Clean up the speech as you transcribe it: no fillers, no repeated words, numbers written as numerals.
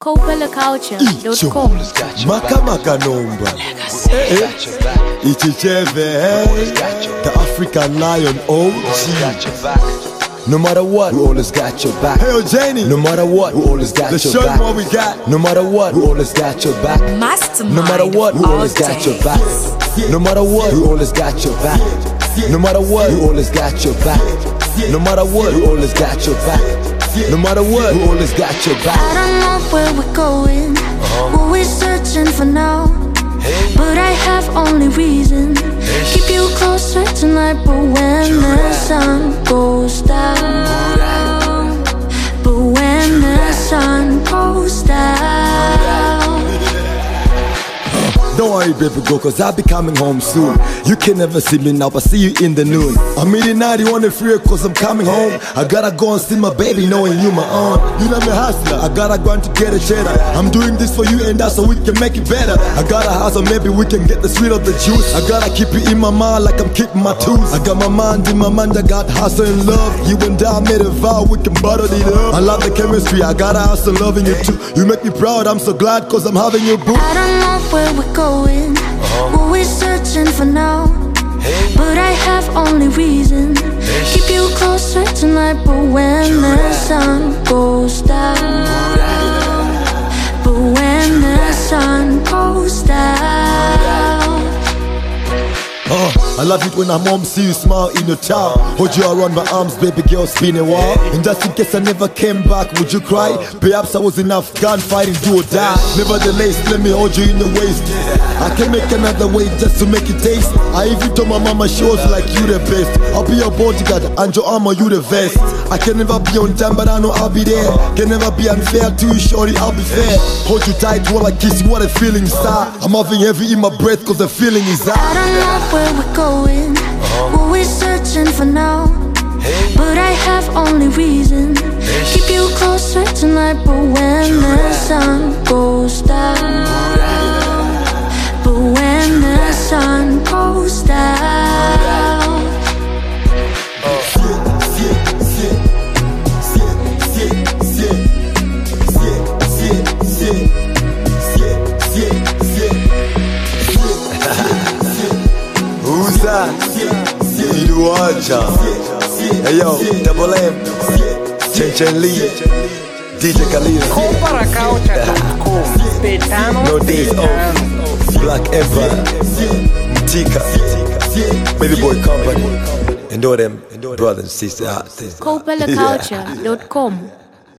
CopellaCulture.com. Maka nomba. Ichicheve, the African lion OG. No matter what, we always got your back. Hey, Janie. No matter what, we always got your back. What we got. No matter what, we always got your back. Mastermind. No matter what, we always got your back. No matter what, we always got your back. No matter what, we always got your back. No matter what, we always got your back. No matter what, we always got your back. I don't know where we're going, what we're searching for now. But I have only reason. Keep you closer tonight, but when the sun goes down. But when the sun goes down. Don't worry, baby girl, cause I'll be coming home soon. You can never see me now, but see you in the noon. I'm in the night, you wanna free cause I'm coming home. I gotta go and see my baby, knowing you my own. You know me hustler, I gotta go and to get a cheddar. I'm doing this for you and that so we can make it better. I got a house, so maybe we can get the sweet of the juice. I gotta keep it in my mind like I'm keeping my tools. I got my mind in my mind, I got hustle and love. You and I made a vow, we can bottle it up. I love the chemistry, I gotta hustle loving you too. You make me proud, I'm so glad cause I'm having you boo. I don't know where we're going, what we're searching for now. But I have only reason. Keep you closer tonight, but when the sun goes down. But when the sun goes down. I love it when I'm home, see you smile in your town. Hold you around my arms, baby girl, it's been a while. And just in case I never came back, would you cry? Perhaps I was in Afghan fighting, do or die. Nevertheless, let me hold you in the waist. I can make another way just to make it taste. I even told my mama she was like you the best. I'll be your bodyguard and your armor, you the vest. I can never be on time, but I know I'll be there. Can never be unfair to you, shorty, I'll be fair. Hold you tight while I kiss you, what a feeling, star. I'm having heavy in my breath cause the feeling is out. I don't know where we're going, what we're searching for now. But I have only reason. Keep you closer tonight, but when the sun goes down. But when the sun goes down. Who's that? You Aja. Hey yo, Double M, Chen Lee, DJ Khalid. CopellaCulture.com. No days off. Black Eva, Tika, Baby Boy Company, and all them brothers and sisters. CopellaCulture.com.